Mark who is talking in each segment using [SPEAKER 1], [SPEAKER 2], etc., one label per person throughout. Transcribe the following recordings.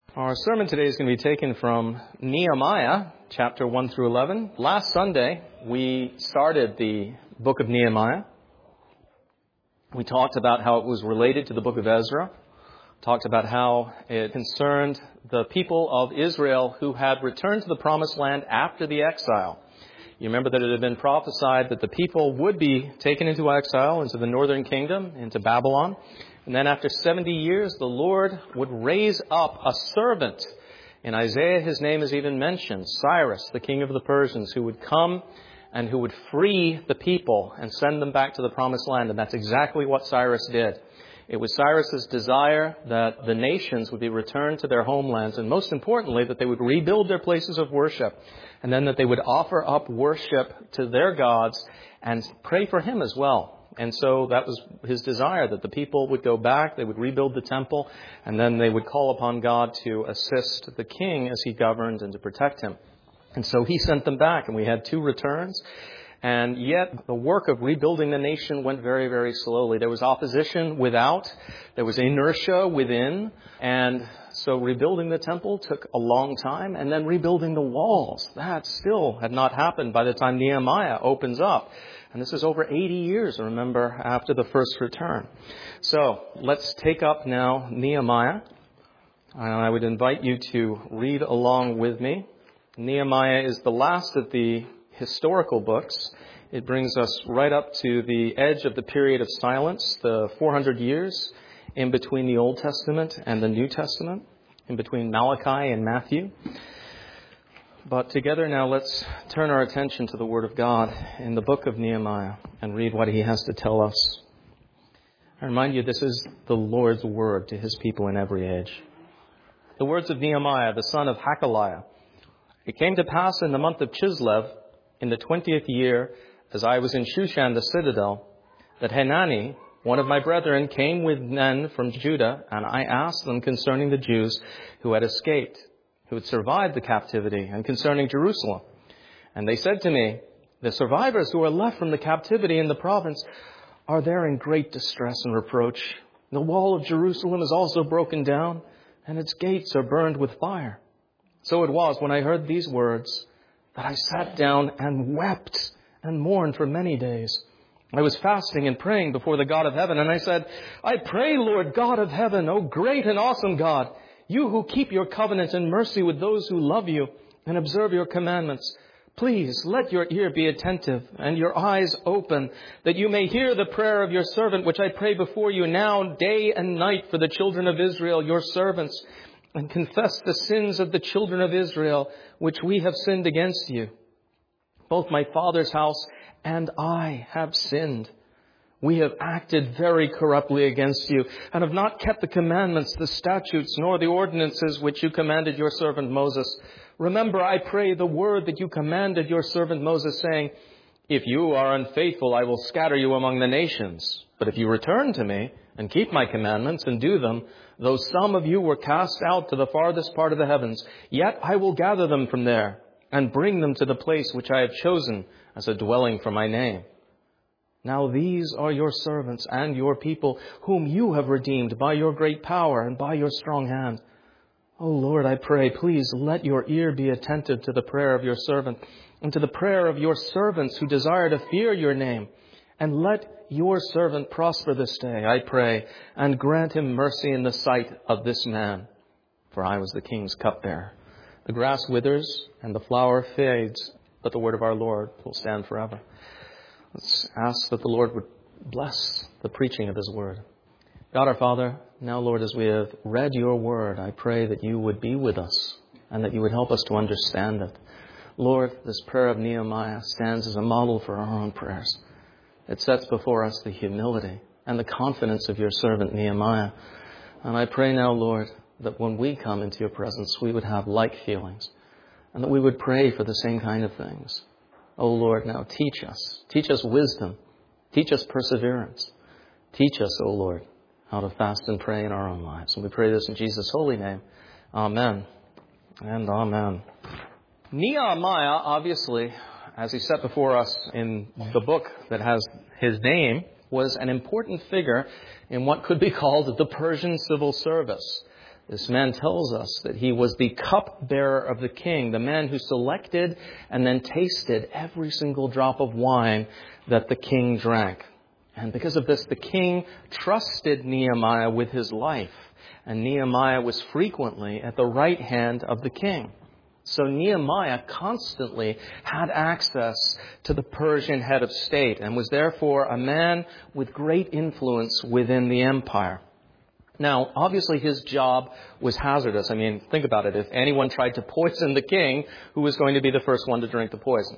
[SPEAKER 1] Our sermon today is going to be taken from Nehemiah, chapter 1 through 11. Last Sunday, we started the book of Nehemiah. We talked about how it was related to the book of Ezra. Talked about how it concerned the people of Israel who had returned to the promised land after the exile. You remember that it had been prophesied that the people would be taken into exile into the northern kingdom, into Babylon. And then after 70 years, the Lord would raise up a servant. In Isaiah, his name is even mentioned, Cyrus, the king of the Persians, who would come and who would free the people and send them back to the promised land. And that's exactly what Cyrus did. It was Cyrus's desire that the nations would be returned to their homelands, and most importantly, that they would rebuild their places of worship, and then that they would offer up worship to their gods and pray for him as well. And so that was his desire, that the people would go back, they would rebuild the temple, and then they would call upon God to assist the king as he governed and to protect him. And so he sent them back, and we had 2 returns. And yet the work of rebuilding the nation went very, very slowly. There was opposition without, there was inertia within, and so rebuilding the temple took a long time, and then rebuilding the walls, that still had not happened by the time Nehemiah opens up. And this is over 80 years, remember, after the first return. So let's take up now Nehemiah. And I would invite you to read along with me. Nehemiah is the last of the historical books. It brings us right up to the edge of the period of silence, the 400 years in between the Old Testament and the New Testament, in between Malachi and Matthew. But together now let's turn our attention to the Word of God in the book of Nehemiah and read what he has to tell us. I remind you, this is the Lord's word to his people in every age. The words of Nehemiah, the son of Hakaliah. It came to pass in the month of Chislev, in the 20th year, as I was in Shushan the citadel, that Hanani, one of my brethren, came with men from Judah, and I asked them concerning the Jews who had escaped, who had survived the captivity, and concerning Jerusalem. And they said to me, the survivors who are left from the captivity in the province are there in great distress and reproach. The wall of Jerusalem is also broken down, and its gates are burned with fire. So it was when I heard these words that I sat down and wept and mourned for many days. I was fasting and praying before the God of heaven, and I said, I pray, Lord God of heaven, O great and awesome God, you who keep your covenant and mercy with those who love you and observe your commandments, please let your ear be attentive and your eyes open, that you may hear the prayer of your servant, which I pray before you now day and night for the children of Israel, your servants, and confess the sins of the children of Israel, which we have sinned against you. Both my father's house and I have sinned. We have acted very corruptly against you, and have not kept the commandments, the statutes, nor the ordinances which you commanded your servant Moses. Remember, I pray, the word that you commanded your servant Moses, saying, if you are unfaithful, I will scatter you among the nations. But if you return to me and keep my commandments and do them, though some of you were cast out to the farthest part of the heavens, yet I will gather them from there and bring them to the place which I have chosen as a dwelling for my name. Now these are your servants and your people, whom you have redeemed by your great power and by your strong hand. O Lord, I pray, please let your ear be attentive to the prayer of your servant and to the prayer of your servants who desire to fear your name. And let your servant prosper this day, I pray, and grant him mercy in the sight of this man. For I was the king's cupbearer. The grass withers and the flower fades, but the word of our Lord will stand forever. Let's ask that the Lord would bless the preaching of his word. God our Father, now, Lord, as we have read your word, I pray that you would be with us and that you would help us to understand it. Lord, this prayer of Nehemiah stands as a model for our own prayers. It sets before us the humility and the confidence of your servant Nehemiah. And I pray now, Lord, that when we come into your presence, we would have like feelings and that we would pray for the same kind of things. Oh, Lord, now teach us. Teach us wisdom. Teach us perseverance. Teach us, oh, Lord, how to fast and pray in our own lives. And we pray this in Jesus' holy name. Amen and amen. Nehemiah, obviously, as he set before us in the book that has his name, was an important figure in what could be called the Persian civil service. This man tells us that he was the cupbearer of the king, the man who selected and then tasted every single drop of wine that the king drank. And because of this, the king trusted Nehemiah with his life. And Nehemiah was frequently at the right hand of the king. So Nehemiah constantly had access to the Persian head of state and was therefore a man with great influence within the empire. Now, obviously his job was hazardous. I mean, think about it. If anyone tried to poison the king, who was going to be the first one to drink the poison?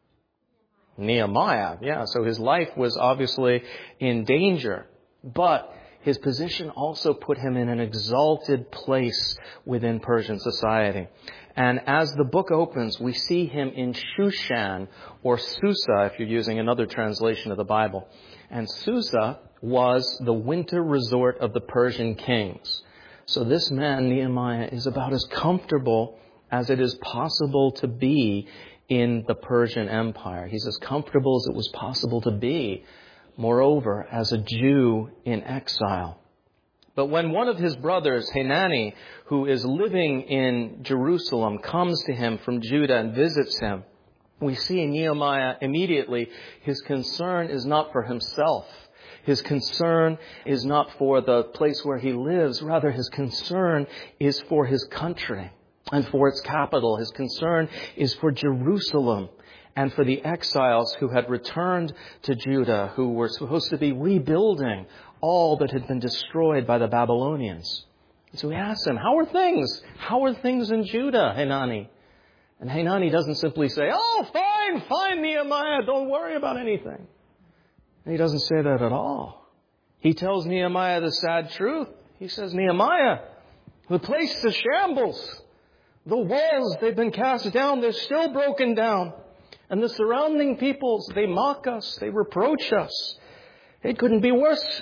[SPEAKER 1] Nehemiah. Yeah, so his life was obviously in danger. But his position also put him in an exalted place within Persian society. And as the book opens, we see him in Shushan, or Susa, if you're using another translation of the Bible. And Susa was the winter resort of the Persian kings. So this man, Nehemiah, is about as comfortable as it is possible to be in the Persian Empire. He's as comfortable as it was possible to be, moreover, as a Jew in exile. But when one of his brothers, Hanani, who is living in Jerusalem, comes to him from Judah and visits him, we see in Nehemiah immediately his concern is not for himself. His concern is not for the place where he lives. Rather, his concern is for his country and for its capital. His concern is for Jerusalem and for the exiles who had returned to Judah, who were supposed to be rebuilding all that had been destroyed by the Babylonians. So he asks him, how are things? How are things in Judah, Hanani? And Hanani doesn't simply say, oh, fine, Nehemiah, don't worry about anything. And he doesn't say that at all. He tells Nehemiah the sad truth. He says, Nehemiah, the place is a shambles. The walls, they've been cast down. They're still broken down. And the surrounding peoples, they mock us. They reproach us. It couldn't be worse.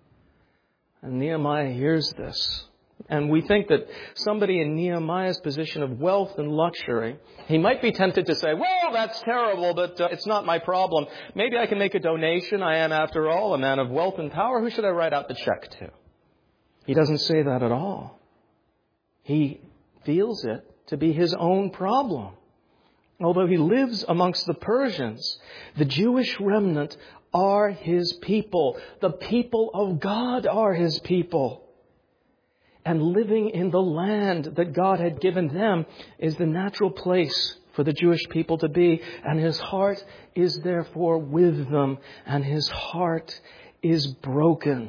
[SPEAKER 1] And Nehemiah hears this. And we think that somebody in Nehemiah's position of wealth and luxury, he might be tempted to say, well, that's terrible, but it's not my problem. Maybe I can make a donation. I am, after all, a man of wealth and power. Who should I write out the check to? He doesn't say that at all. He feels it to be his own problem. Although he lives amongst the Persians, the Jewish remnant are his people. The people of God are his people. And living in the land that God had given them is the natural place for the Jewish people to be. And his heart is therefore with them. And his heart is broken.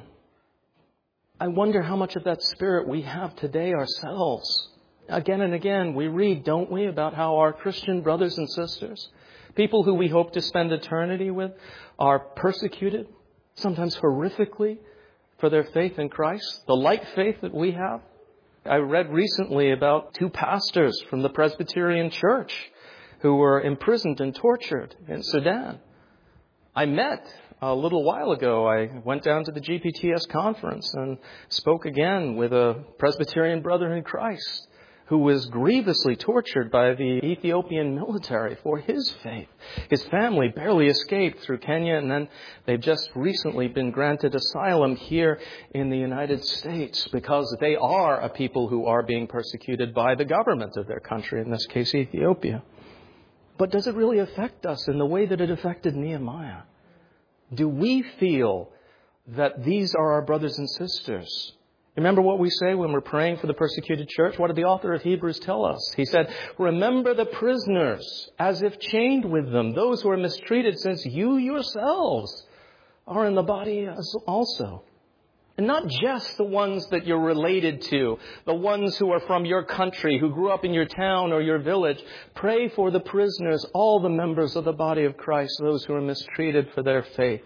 [SPEAKER 1] I wonder how much of that spirit we have today ourselves. Again and again, we read, don't we, about how our Christian brothers and sisters, people who we hope to spend eternity with, are persecuted, sometimes horrifically, for their faith in Christ, the like faith that we have. I read recently about 2 pastors from the Presbyterian Church who were imprisoned and tortured in Sudan. I met a little while ago. I went down to the GPTS conference and spoke again with a Presbyterian brother in Christ who was grievously tortured by the Ethiopian military for his faith. His family barely escaped through Kenya, and then they've just recently been granted asylum here in the United States because they are a people who are being persecuted by the government of their country, in this case Ethiopia. But does it really affect us in the way that it affected Nehemiah? Do we feel that these are our brothers and sisters? Remember what we say when we're praying for the persecuted church? What did the author of Hebrews tell us? He said, remember the prisoners as if chained with them, those who are mistreated, since you yourselves are in the body also. And not just the ones that you're related to, the ones who are from your country, who grew up in your town or your village. Pray for the prisoners, all the members of the body of Christ, those who are mistreated for their faith.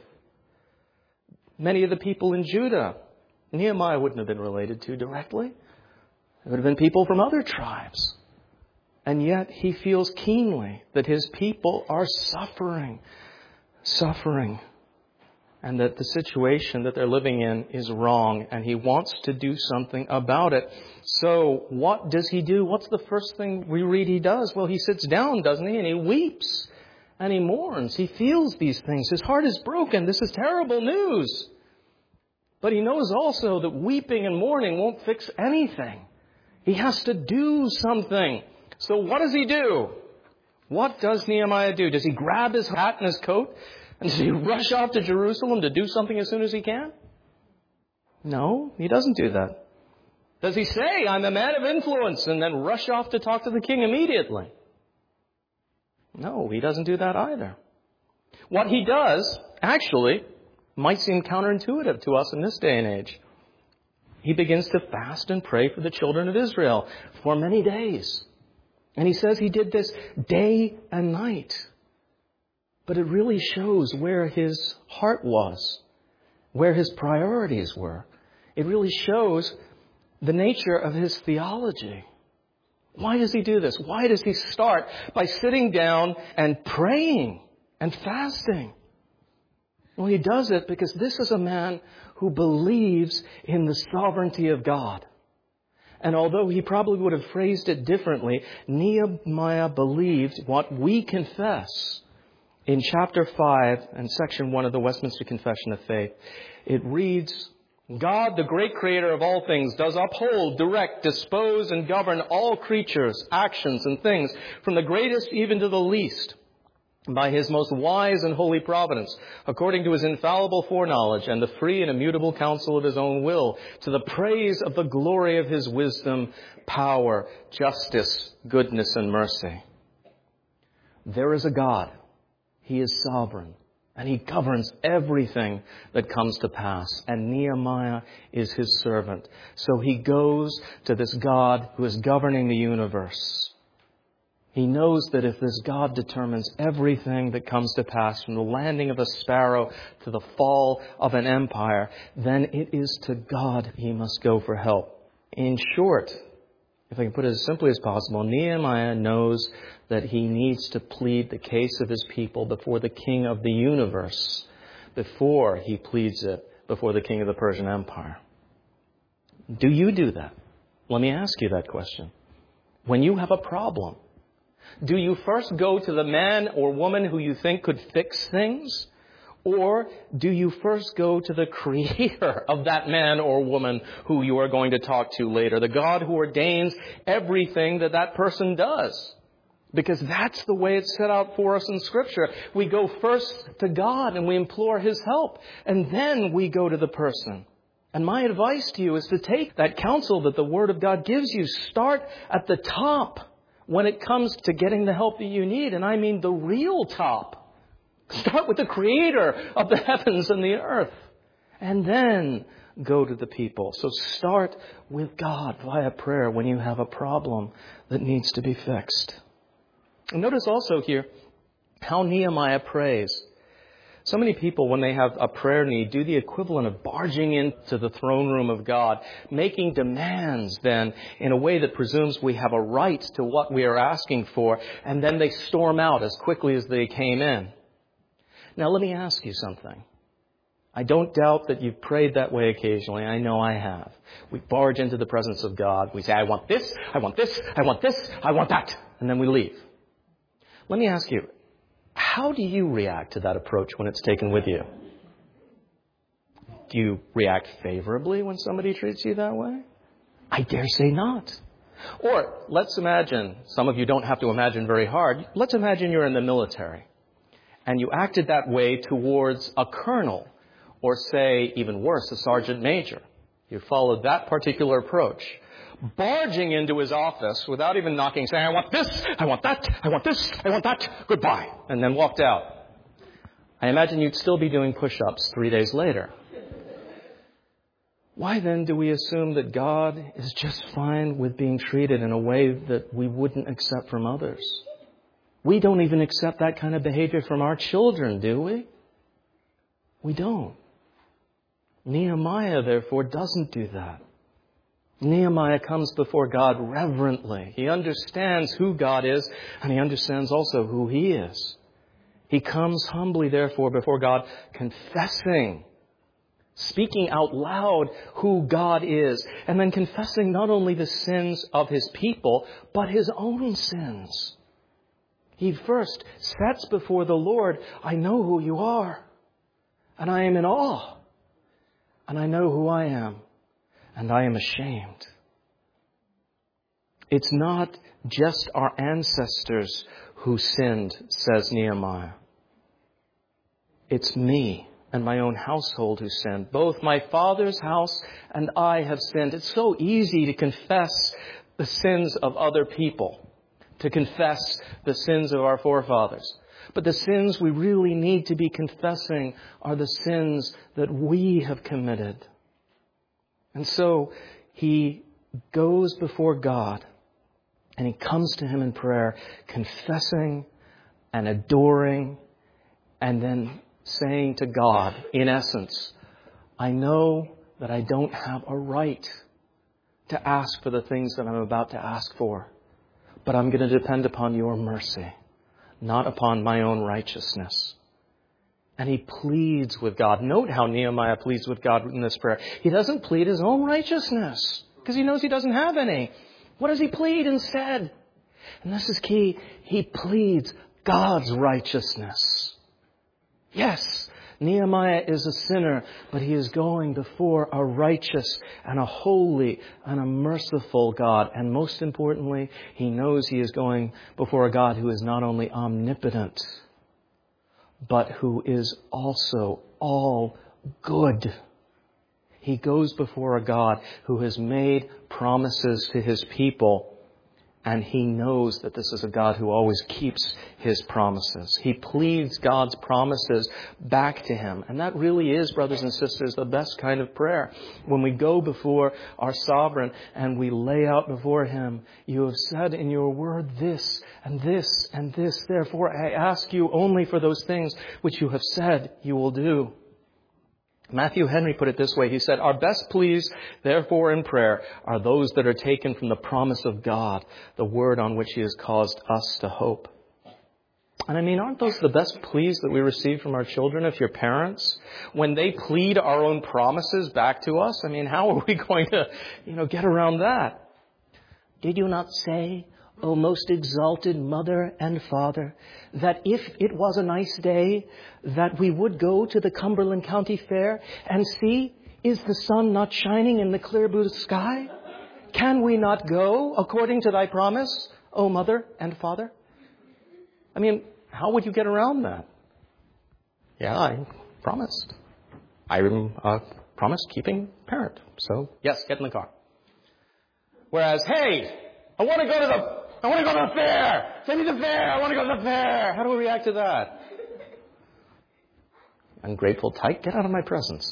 [SPEAKER 1] Many of the people in Judah, Nehemiah wouldn't have been related to directly. It would have been people from other tribes. And yet he feels keenly that his people are suffering. And that the situation that they're living in is wrong. And he wants to do something about it. So what does he do? What's the first thing we read he does? Well, he sits down, doesn't he? And he weeps. And he mourns. He feels these things. His heart is broken. This is terrible news. But he knows also that weeping and mourning won't fix anything. He has to do something. So what does he do? What does Nehemiah do? Does he grab his hat and his coat? And does he rush off to Jerusalem to do something as soon as he can? No, he doesn't do that. Does he say, I'm a man of influence, and then rush off to talk to the king immediately? No, he doesn't do that either. What he does, actually, might seem counterintuitive to us in this day and age. He begins to fast and pray for the children of Israel for many days. And he says he did this day and night. But it really shows where his heart was, where his priorities were. It really shows the nature of his theology. Why does he do this? Why does he start by sitting down and praying and fasting? Well, he does it because this is a man who believes in the sovereignty of God. And although he probably would have phrased it differently, Nehemiah believed what we confess in chapter 5 and section 1 of the Westminster Confession of Faith. It reads, God, the great creator of all things, does uphold, direct, dispose, and govern all creatures, actions, and things, from the greatest even to the least, by his most wise and holy providence, according to his infallible foreknowledge and the free and immutable counsel of his own will, to the praise of the glory of his wisdom, power, justice, goodness, and mercy. There is a God. He is sovereign. And he governs everything that comes to pass. And Nehemiah is his servant. So he goes to this God who is governing the universe. He knows that if this God determines everything that comes to pass, from the landing of a sparrow to the fall of an empire, then it is to God he must go for help. In short, if I can put it as simply as possible, Nehemiah knows that he needs to plead the case of his people before the king of the universe before he pleads it before the king of the Persian Empire. Do you do that? Let me ask you that question. When you have a problem, do you first go to the man or woman who you think could fix things? Or do you first go to the creator of that man or woman who you are going to talk to later, the God who ordains everything that person does? Because that's the way it's set out for us in Scripture. We go first to God and we implore his help, and then we go to the person. And my advice to you is to take that counsel that the Word of God gives you. Start at the top when it comes to getting the help that you need, and I mean the real top. Start with the creator of the heavens and the earth, and then go to the people. So start with God via prayer when you have a problem that needs to be fixed. And notice also here how Nehemiah prays. So many people, when they have a prayer need, do the equivalent of barging into the throne room of God, making demands then in a way that presumes we have a right to what we are asking for, and then they storm out as quickly as they came in. Now, let me ask you something. I don't doubt that you've prayed that way occasionally. I know I have. We barge into the presence of God. We say, I want this, I want this, I want this, I want that. And then we leave. Let me ask you, how do you react to that approach when it's taken with you? Do you react favorably when somebody treats you that way? I dare say not. Or let's imagine, some of you don't have to imagine very hard, let's imagine you're in the military. And you acted that way towards a colonel, or say, even worse, a sergeant major. You followed that particular approach, barging into his office without even knocking, saying, I want this, I want that, I want this, I want that, goodbye, and then walked out. I imagine you'd still be doing push-ups 3 days later. Why then do we assume that God is just fine with being treated in a way that we wouldn't accept from others? We don't even accept that kind of behavior from our children, do we? We don't. Nehemiah, therefore, doesn't do that. Nehemiah comes before God reverently. He understands who God is, and he understands also who he is. He comes humbly, therefore, before God, confessing, speaking out loud who God is, and then confessing not only the sins of his people, but his own sins. He first sets before the Lord, I know who you are, and I am in awe, and I know who I am, and I am ashamed. It's not just our ancestors who sinned, says Nehemiah. It's me and my own household who sinned. Both my father's house and I have sinned. It's so easy to confess the sins of other people, to confess the sins of our forefathers. But the sins we really need to be confessing are the sins that we have committed. And so he goes before God and he comes to him in prayer, confessing and adoring, and then saying to God, in essence, I know that I don't have a right to ask for the things that I'm about to ask for, but I'm going to depend upon your mercy, not upon my own righteousness. And he pleads with God. Note how Nehemiah pleads with God in this prayer. He doesn't plead his own righteousness because he knows he doesn't have any. What does he plead instead? And this is key. He pleads God's righteousness. Yes, Nehemiah is a sinner, but he is going before a righteous and a holy and a merciful God. And most importantly, he knows he is going before a God who is not only omnipotent, but who is also all good. He goes before a God who has made promises to his people, and he knows that this is a God who always keeps his promises. He pleads God's promises back to him. And that really is, brothers and sisters, the best kind of prayer. When we go before our sovereign and we lay out before him, you have said in your word this and this and this. Therefore, I ask you only for those things which you have said you will do. Matthew Henry put it this way. He said, our best pleas, therefore, in prayer are those that are taken from the promise of God, the word on which he has caused us to hope. And I mean, aren't those the best pleas that we receive from our children if you're parents? When they plead our own promises back to us, I mean, how are we going to, get around that? Did you not say, O most exalted mother and father, that if it was a nice day, that we would go to the Cumberland County Fair and see, is the sun not shining in the clear blue sky? Can we not go according to thy promise, O mother and father? I mean, how would you get around that? Yeah, I promised. I'm a promise-keeping parent. So, yes, get in the car. Whereas, hey, I want to go to the fair. Send me the fair. I want to go to the fair. How do we react to that? Ungrateful tyke, get out of my presence.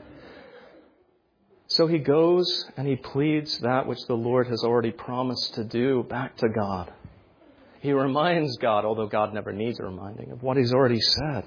[SPEAKER 1] So he goes and he pleads that which the Lord has already promised to do back to God. He reminds God, although God never needs a reminding, of what he's already said.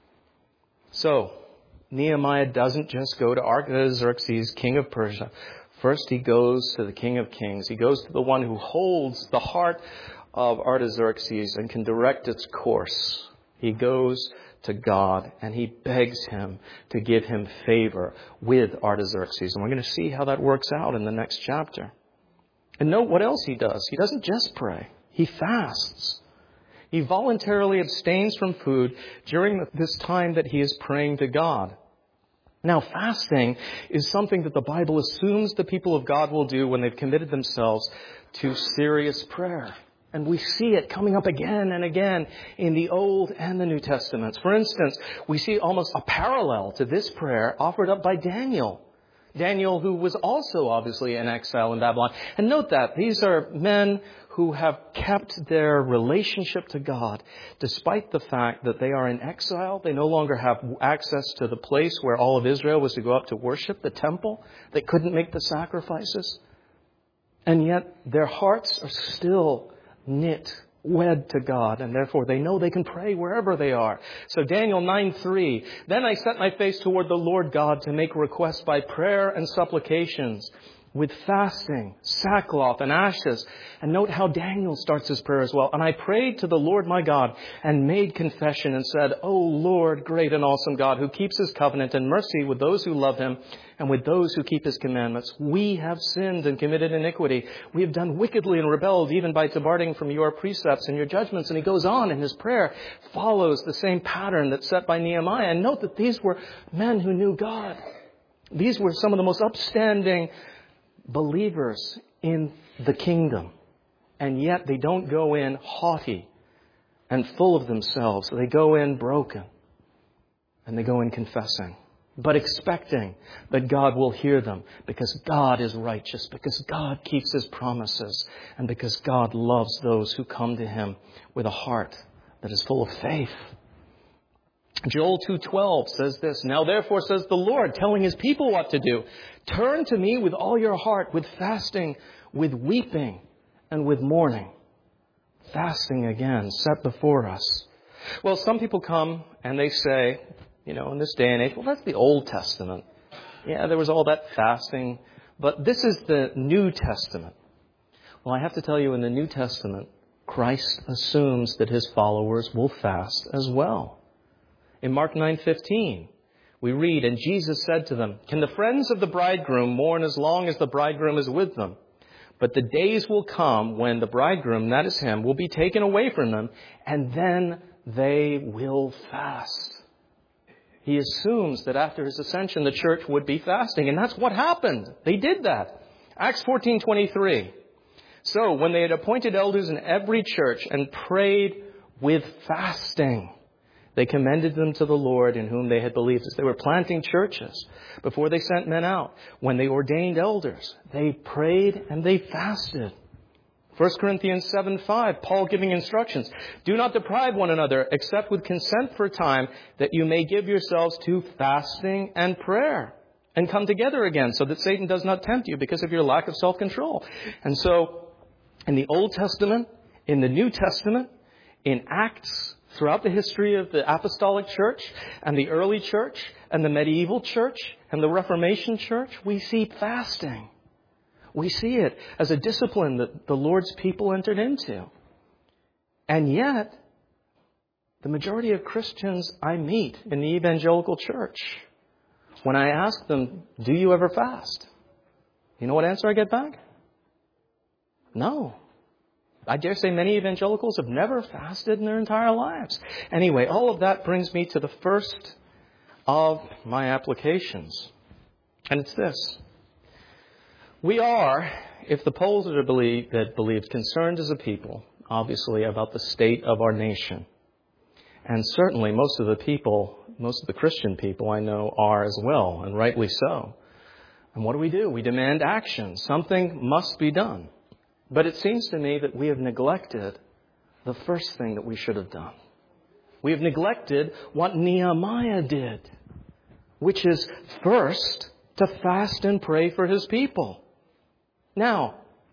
[SPEAKER 1] So, Nehemiah doesn't just go to Artaxerxes, king of Persia. First, he goes to the King of Kings. He goes to the one who holds the heart of Artaxerxes and can direct its course. He goes to God and he begs him to give him favor with Artaxerxes. And we're going to see how that works out in the next chapter. And note what else he does. He doesn't just pray. He fasts. He voluntarily abstains from food during this time that he is praying to God. Now, fasting is something that the Bible assumes the people of God will do when they've committed themselves to serious prayer. And we see it coming up again and again in the Old and the New Testaments. For instance, we see almost a parallel to this prayer offered up by Daniel. Daniel, who was also obviously in exile in Babylon. And note that these are men who have kept their relationship to God despite the fact that they are in exile. They no longer have access to the place where all of Israel was to go up to worship, the temple. They couldn't make the sacrifices. And yet their hearts are still wed to God, and therefore they know they can pray wherever they are. So Daniel 9:3, then I set my face toward the Lord God to make requests by prayer and supplications, with fasting, sackcloth, and ashes. And note how Daniel starts his prayer as well. And I prayed to the Lord my God and made confession and said, O Lord, great and awesome God, who keeps his covenant and mercy with those who love him and with those who keep his commandments. We have sinned and committed iniquity. We have done wickedly and rebelled even by departing from your precepts and your judgments. And he goes on, and his prayer follows the same pattern that's set by Nehemiah. And note that these were men who knew God. These were some of the most upstanding believers in the kingdom. And yet they don't go in haughty and full of themselves. They go in broken. And they go in confessing, but expecting that God will hear them because God is righteous, because God keeps His promises, and because God loves those who come to Him with a heart that is full of faith. Joel 2:12 says this, "Now therefore says the Lord, telling His people what to do, turn to me with all your heart, with fasting, with weeping, and with mourning." Fasting again, set before us. Well, some people come and they say, in this day and age, well, that's the Old Testament. Yeah, there was all that fasting, but this is the New Testament. Well, I have to tell you, in the New Testament, Christ assumes that His followers will fast as well. In Mark 9:15, we read, "And Jesus said to them, 'Can the friends of the bridegroom mourn as long as the bridegroom is with them? But the days will come when the bridegroom, that is Him, will be taken away from them, and then they will fast.'" He assumes that after His ascension, the church would be fasting. And that's what happened. They did that. Acts 14:23. "So when they had appointed elders in every church and prayed with fasting, they commended them to the Lord in whom they had believed." As they were planting churches, before they sent men out, when they ordained elders, they prayed and they fasted. 1 Corinthians 7:5, Paul giving instructions. "Do not deprive one another, except with consent for a time, that you may give yourselves to fasting and prayer, and come together again, so that Satan does not tempt you because of your lack of self-control." And so, in the Old Testament, in the New Testament, in Acts, throughout the history of the Apostolic Church, and the early church, and the medieval church, and the Reformation church, we see fasting. We see it as a discipline that the Lord's people entered into. And yet, the majority of Christians I meet in the evangelical church, when I ask them, "Do you ever fast?" You know what answer I get back? No. I dare say many evangelicals have never fasted in their entire lives. Anyway, all of that brings me to the first of my applications. And it's this. We are, if the polls are believed, concerned as a people, obviously, about the state of our nation. And certainly most of the Christian people I know are as well, and rightly so. And what do? We demand action. Something must be done. But it seems to me that we have neglected the first thing that we should have done. We have neglected what Nehemiah did, which is first to fast and pray for his people. Now,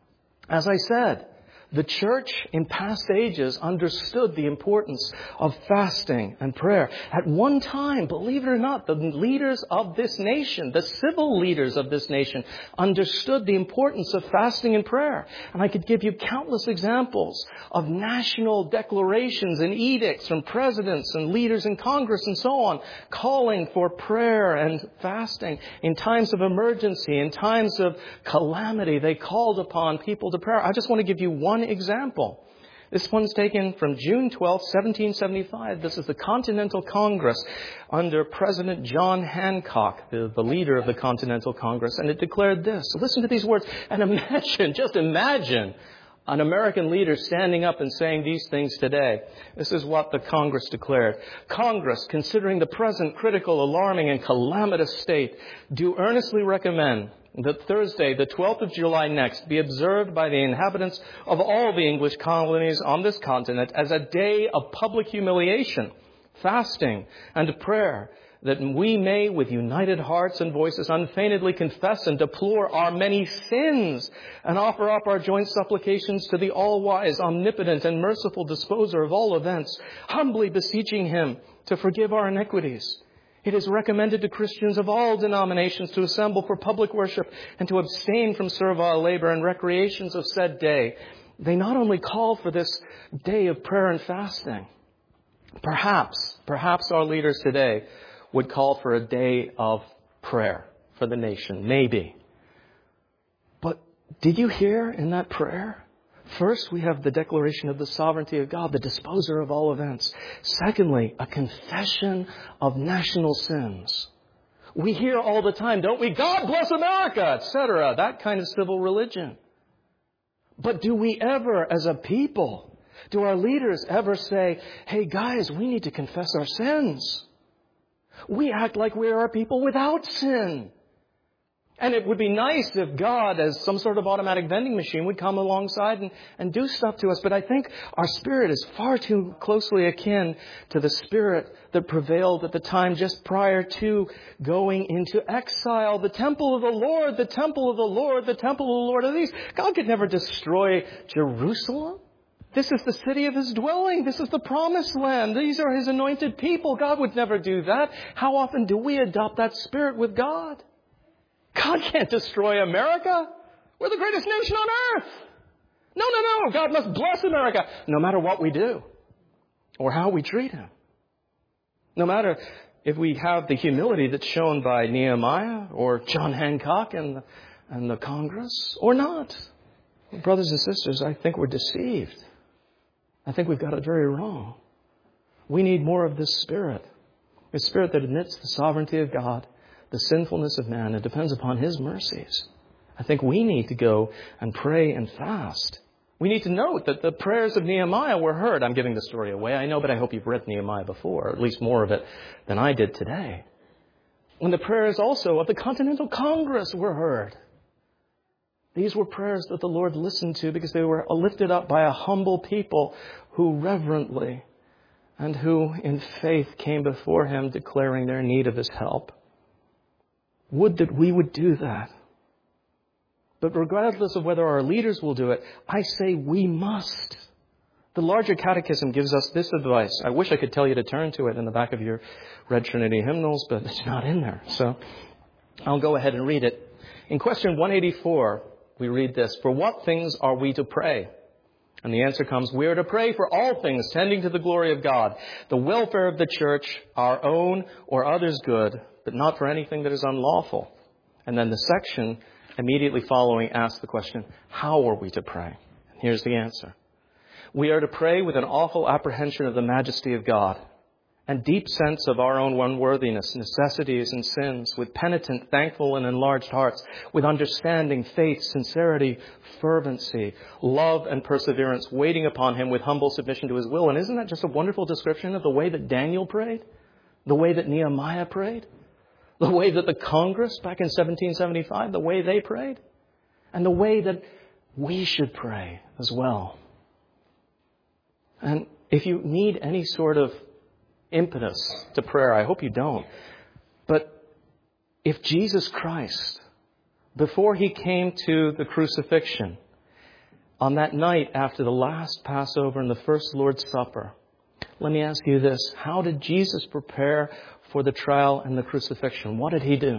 [SPEAKER 1] as I said, the church in past ages understood the importance of fasting and prayer. At one time, believe it or not, the leaders of this nation, the civil leaders of this nation, understood the importance of fasting and prayer. And I could give you countless examples of national declarations and edicts from presidents and leaders in Congress and so on, calling for prayer and fasting. In times of emergency, in times of calamity, they called upon people to pray. I just want to give you one example. This one's taken from June 12, 1775. This is the Continental Congress under President John Hancock, the leader of the Continental Congress. And it declared this. Listen to these words and just imagine an American leader standing up and saying these things today. This is what the Congress declared. "Congress, considering the present critical, alarming, and calamitous state, do earnestly recommend that Thursday, the 12th of July next, be observed by the inhabitants of all the English colonies on this continent as a day of public humiliation, fasting, and prayer, that we may with united hearts and voices unfeignedly confess and deplore our many sins and offer up our joint supplications to the all-wise, omnipotent, and merciful disposer of all events, humbly beseeching Him to forgive our iniquities. It is recommended to Christians of all denominations to assemble for public worship and to abstain from servile labor and recreations of said day." They not only call for this day of prayer and fasting, perhaps our leaders today would call for a day of prayer for the nation, maybe. But did you hear in that prayer? First, we have the declaration of the sovereignty of God, the disposer of all events. Secondly, a confession of national sins. We hear all the time, don't we? "God bless America," etc., that kind of civil religion. But do we ever, as a people, do our leaders ever say, hey guys, we need to confess our sins? We act like we are a people without sin. And it would be nice if God, as some sort of automatic vending machine, would come alongside and do stuff to us. But I think our spirit is far too closely akin to the spirit that prevailed at the time just prior to going into exile. The temple of the Lord, the temple of the Lord, the temple of the Lord are these. God could never destroy Jerusalem. This is the city of His dwelling. This is the promised land. These are His anointed people. God would never do that. How often do we adopt that spirit with God? God can't destroy America. We're the greatest nation on earth. No. God must bless America no matter what we do or how we treat Him. No matter if we have the humility that's shown by Nehemiah or John Hancock and the Congress or not. Brothers and sisters, I think we're deceived. I think we've got it very wrong. We need more of this spirit. A spirit that admits the sovereignty of God, the sinfulness of man, and depends upon His mercies. I think we need to go and pray and fast. We need to note that the prayers of Nehemiah were heard. I'm giving the story away, I know, but I hope you've read Nehemiah before, or at least more of it than I did today. And the prayers also of the Continental Congress were heard. These were prayers that the Lord listened to because they were lifted up by a humble people who reverently and who in faith came before Him declaring their need of His help. Would that we would do that. But regardless of whether our leaders will do it, I say we must. The larger catechism gives us this advice. I wish I could tell you to turn to it in the back of your Red Trinity hymnals, but it's not in there. So I'll go ahead and read it. In question 184, we read this: for what things are we to pray? And the answer comes, we are to pray for all things tending to the glory of God, the welfare of the church, our own or others' good, but not for anything that is unlawful. And then the section immediately following asks the question, how are we to pray? And here's the answer. We are to pray with an awful apprehension of the majesty of God and deep sense of our own unworthiness, necessities and sins, with penitent, thankful and enlarged hearts, with understanding, faith, sincerity, fervency, love and perseverance, waiting upon Him with humble submission to His will. And isn't that just a wonderful description of the way that Daniel prayed? The way that Nehemiah prayed? The way that the Congress back in 1775, the way they prayed, and the way that we should pray as well. And if you need any sort of impetus to prayer, I hope you don't. But if Jesus Christ, before He came to the crucifixion, on that night after the last Passover and the first Lord's Supper, let me ask you this. How did Jesus prepare for the trial and the crucifixion? What did He do?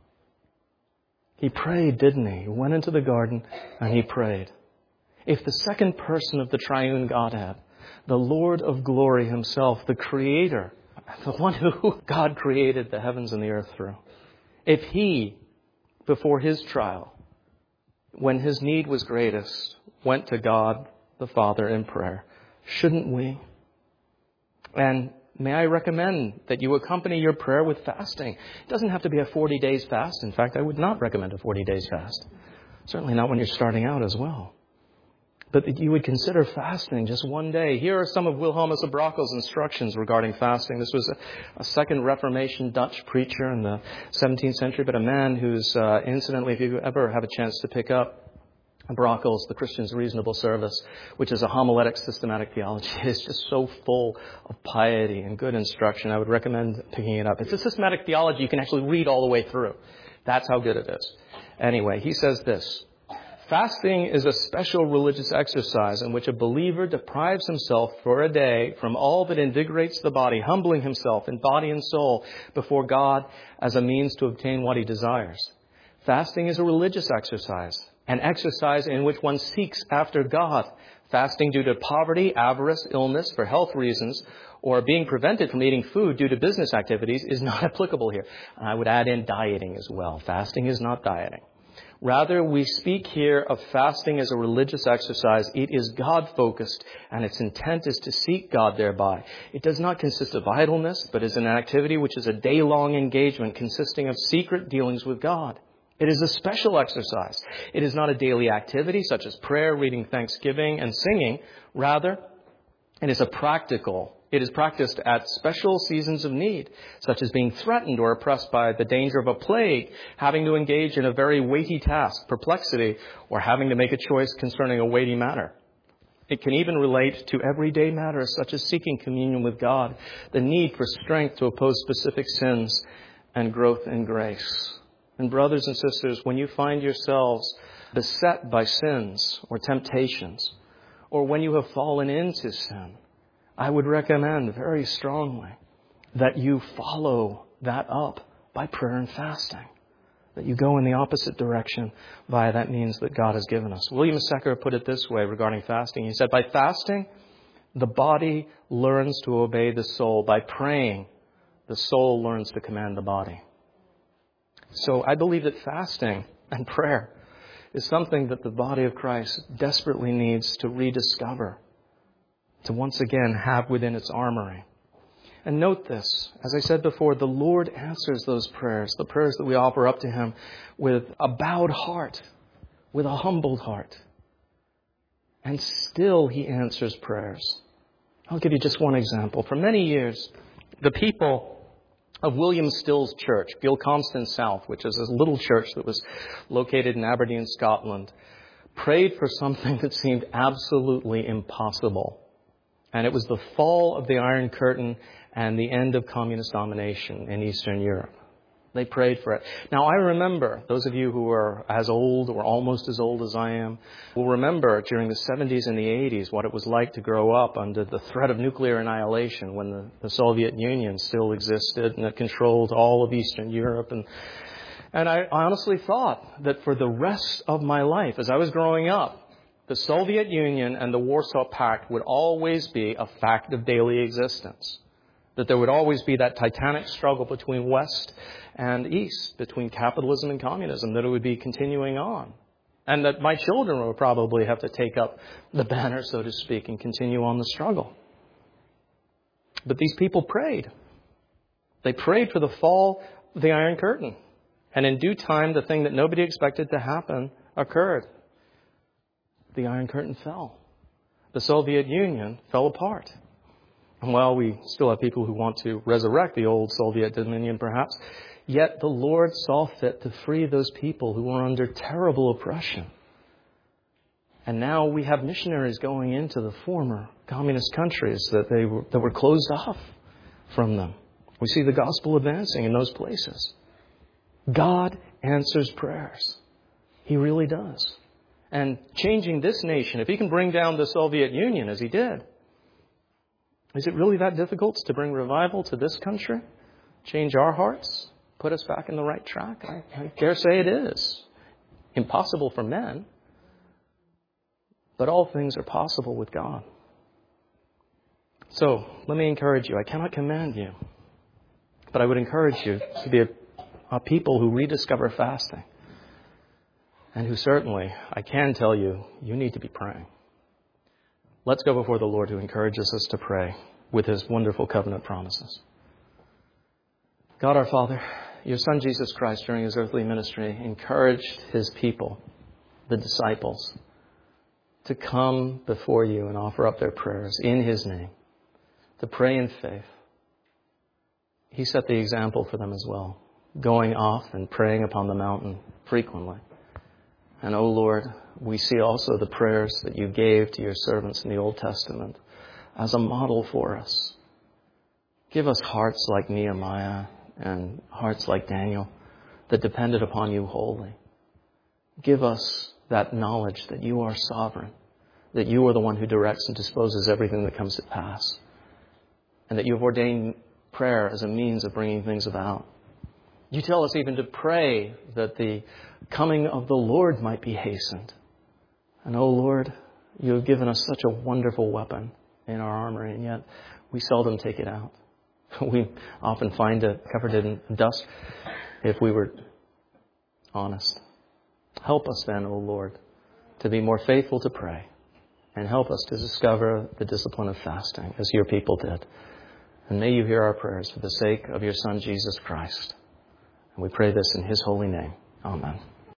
[SPEAKER 1] He prayed, didn't He? He went into the garden and He prayed. If the second person of the triune Godhead, the Lord of glory Himself, the Creator, the one who God created the heavens and the earth through, if He, before His trial, when His need was greatest, went to God the Father in prayer, shouldn't we? And may I recommend that you accompany your prayer with fasting. It doesn't have to be a 40 days fast. In fact, I would not recommend a 40 days fast. Certainly not when you're starting out as well. But that you would consider fasting just one day. Here are some of Wilhelmus of Brockel's instructions regarding fasting. This was a Second Reformation Dutch preacher in the 17th century, but a man who's, incidentally, if you ever have a chance to pick up Brockel's The Christian's Reasonable Service, which is a homiletic systematic theology. It's just so full of piety and good instruction. I would recommend picking it up. It's a systematic theology you can actually read all the way through. That's how good it is. Anyway, he says this: fasting is a special religious exercise in which a believer deprives himself for a day from all that invigorates the body, humbling himself in body and soul before God as a means to obtain what he desires. Fasting is a religious exercise, an exercise in which one seeks after God. Fasting due to poverty, avarice, illness, for health reasons, or being prevented from eating food due to business activities is not applicable here. And I would add in dieting as well. Fasting is not dieting. Rather, we speak here of fasting as a religious exercise. It is God-focused, and its intent is to seek God thereby. It does not consist of idleness, but is an activity which is a day-long engagement consisting of secret dealings with God. It is a special exercise. It is not a daily activity such as prayer, reading, thanksgiving, and singing. Rather, it is practiced at special seasons of need, such as being threatened or oppressed by the danger of a plague, having to engage in a very weighty task, perplexity, or having to make a choice concerning a weighty matter. It can even relate to everyday matters such as seeking communion with God, the need for strength to oppose specific sins, and growth in grace. And brothers and sisters, when you find yourselves beset by sins or temptations, or when you have fallen into sin, I would recommend very strongly that you follow that up by prayer and fasting, that you go in the opposite direction via that means that God has given us. William Secker put it this way regarding fasting. He said, by fasting, the body learns to obey the soul. By praying, the soul learns to command the body. So I believe that fasting and prayer is something that the body of Christ desperately needs to rediscover, to once again have within its armory. And note this, as I said before, the Lord answers those prayers, the prayers that we offer up to Him with a bowed heart, with a humbled heart. And still He answers prayers. I'll give you just one example. For many years, the people of William Still's church, Gilcomston South, which is a little church that was located in Aberdeen, Scotland, prayed for something that seemed absolutely impossible. And it was the fall of the Iron Curtain and the end of communist domination in Eastern Europe. They prayed for it. Now, I remember, those of you who are as old or almost as old as I am, will remember during the 70s and the 80s what it was like to grow up under the threat of nuclear annihilation when the Soviet Union still existed and it controlled all of Eastern Europe. And I honestly thought that for the rest of my life, as I was growing up, the Soviet Union and the Warsaw Pact would always be a fact of daily existence. That there would always be that titanic struggle between West and East, between capitalism and communism, that it would be continuing on. And that my children would probably have to take up the banner, so to speak, and continue on the struggle. But these people prayed. They prayed for the fall of the Iron Curtain. And in due time, the thing that nobody expected to happen occurred. The Iron Curtain fell. The Soviet Union fell apart. And while we still have people who want to resurrect the old Soviet dominion, perhaps, yet the Lord saw fit to free those people who were under terrible oppression. And now we have missionaries going into the former communist countries that were closed off from them. We see the gospel advancing in those places. God answers prayers. He really does. And changing this nation, if He can bring down the Soviet Union as He did, is it really that difficult to bring revival to this country? Change our hearts? Put us back in the right track? I dare say it is. Impossible for men. But all things are possible with God. So, let me encourage you. I cannot command you. But I would encourage you to be a people who rediscover fasting. And who certainly, I can tell you, you need to be praying. Let's go before the Lord who encourages us to pray with His wonderful covenant promises. God our Father, Your Son Jesus Christ during His earthly ministry encouraged His people, the disciples, to come before You and offer up their prayers in His name, to pray in faith. He set the example for them as well, going off and praying upon the mountain frequently. And, O Lord, we see also the prayers that You gave to Your servants in the Old Testament as a model for us. Give us hearts like Nehemiah and hearts like Daniel that depended upon You wholly. Give us that knowledge that You are sovereign, that You are the one who directs and disposes everything that comes to pass, and that You have ordained prayer as a means of bringing things about. You tell us even to pray that the coming of the Lord might be hastened. And, oh Lord, You have given us such a wonderful weapon in our armory, and yet we seldom take it out. We often find it covered in dust if we were honest. Help us then, O Lord, to be more faithful to pray, and help us to discover the discipline of fasting as Your people did. And may You hear our prayers for the sake of Your Son, Jesus Christ. And we pray this in His holy name. Amen.